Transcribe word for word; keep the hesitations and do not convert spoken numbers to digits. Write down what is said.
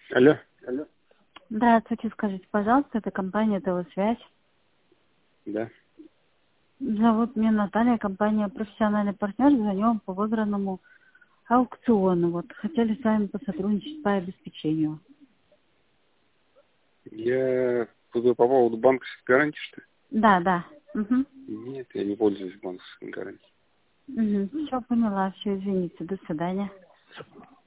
Алло. Алло. Здравствуйте, скажите, пожалуйста, это компания ТВ-связь. Да. Зовут меня Наталья, компания «Профессиональный партнер». Звоню вам по выигранному аукциону. Вот хотели с вами посотрудничать по обеспечению. Я по по поводу банковской гарантии, что ли? Да, да. Угу. Нет, я не пользуюсь банковской гарантией. Угу. Все, поняла, все, извините, до свидания.